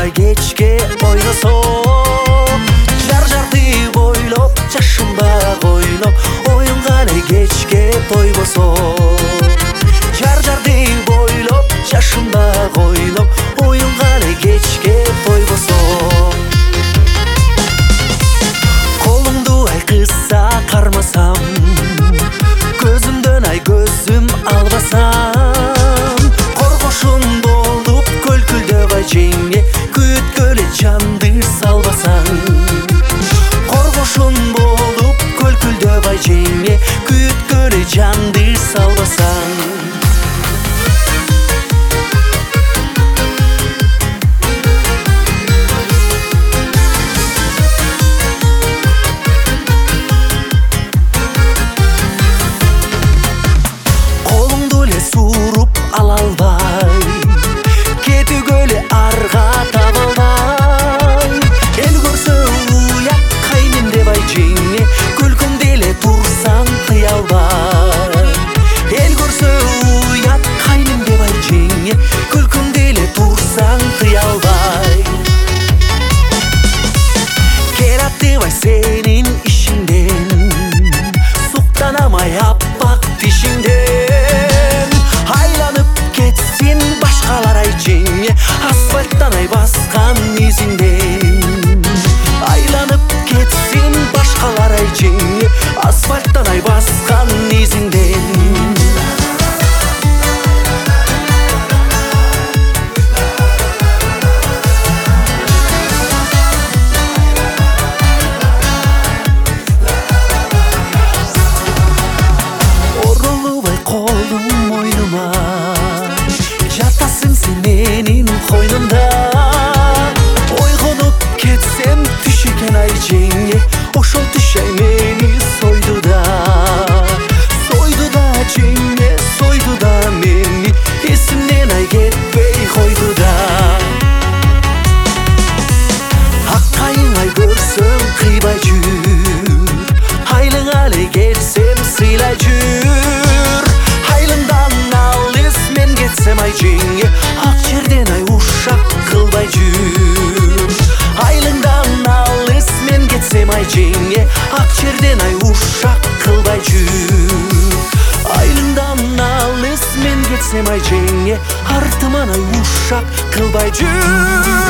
ай кечке ойносоп жар-жарды бойлоп жашымба ойноп оюнган ай кечке тойбосоп жар-жарды бойлоп жашымба ойноп оюнган ай кечке тойбосоп колуңду ай кысса кармасам көзүмдөн ай көзүм албасам коргошун болуп көлкүлдөп ай жеңге күткөлө жанды салбасаң коргошун болуп көлкүлдөп ай жеңге күткөлө жанды салбасаң суруп ала албай кетүүгө арга таба албай эл көрсө уят кайным деп ай жеңе күлкүмдө эле турсаң тыя албай эл көрсө уят кайным деп ай жеңе күлкүмдө эле турсаң тыя албай кераттыбай сенин ишиңден суктанам ай аппак тишиңден айланып кетсин башкалар ай жеңе асфальттан ай баскан изиңден айланып кетсин башкалар ай жеңе асфальттан ай баскан изиңден жатасың сен менин койнумда ойгонуп кетсем түш экен ай жеңе ошол түш ай мени сойду да жеңе сойду да мени эсимден ай кетпей койду да аккайың ай көрсөм кыйбай жүр айлыңа эле келсем сыйлай жүр айлымдан алыс мен кетсем ай жеңе ак жерден ай ушак кылбай жүр айлыңдан алыс мен кетсем ай жеңе ак жерден ай ушак кылбай жүр айлыңдан алыс мен кетсем ай жеңе артыман ай ушак кылбай жүр